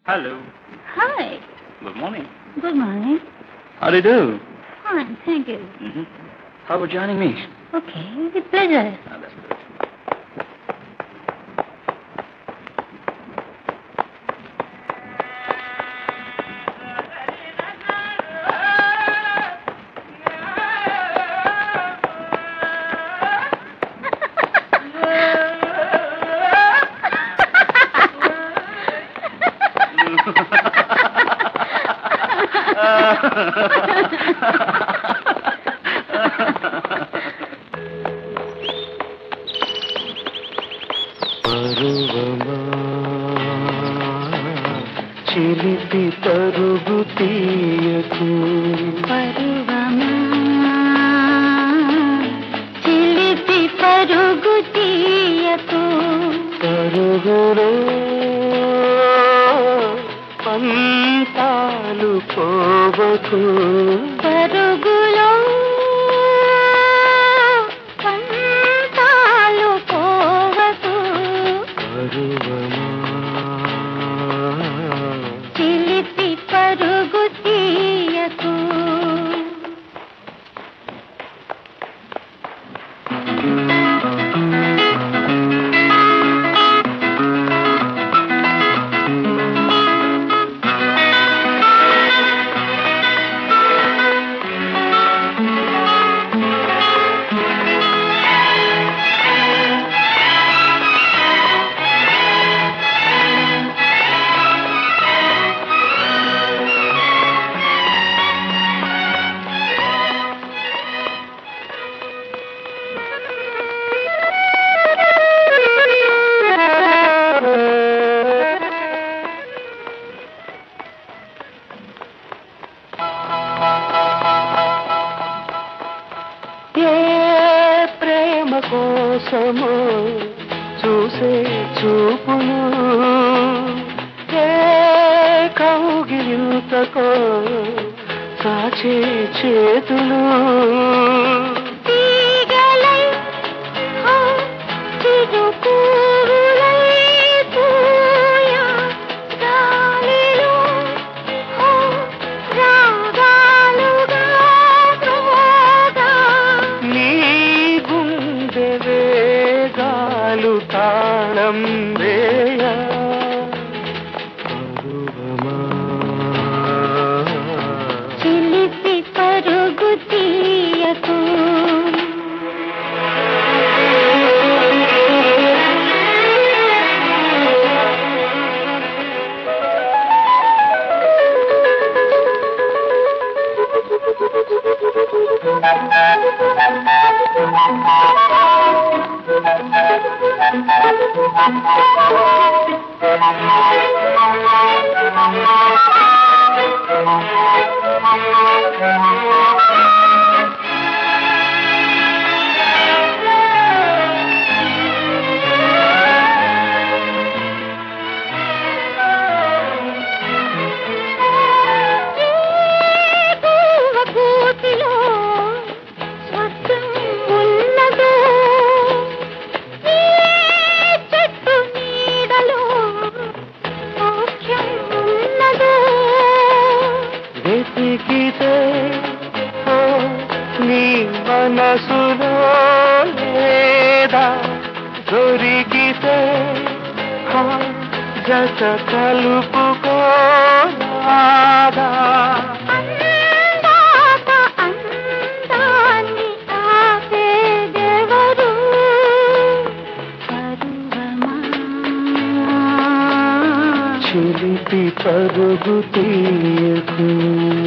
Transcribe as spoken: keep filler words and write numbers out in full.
Hello. Hi. Good morning. Good morning. How do you do? Fine, thank you. Mm-hmm. How about joining me? Okay, with pleasure. Ah, that's good. పరువమా చిలిపి పరుగు తీయకు పరువమా చిలిపి పరుగు తీయకు పరుగులో పంతాలు పోవకు పరుగులో పంతాలు పోవకు పరువమా చిలిపి పరుగు తీయకు ఏ ప్రేమ కోసము చూసే చూపును ఏ కౌగిలింతకో సాచే చేతులు తీగలై హో చిరుపూలై పూయా గాలిలో హో రాగాలుగా మ్రోగా నీ గుండె వేగాలు తాళం వేయ పరువమా చిలిపి పరుగు తీయకు పూవగూటిలో స్వర్గం ఉన్నదో ఈ చెట్టు నీడలో సౌఖ్యం ఉన్నదో వెతికితే ఓ నీ మనసులో లేదా దొరికితే ఆ జత కలుపుకోరాదా అందాక అందాన్ని ఆపేదెవరు పరువమా చిలిపి పరుగు తీయకు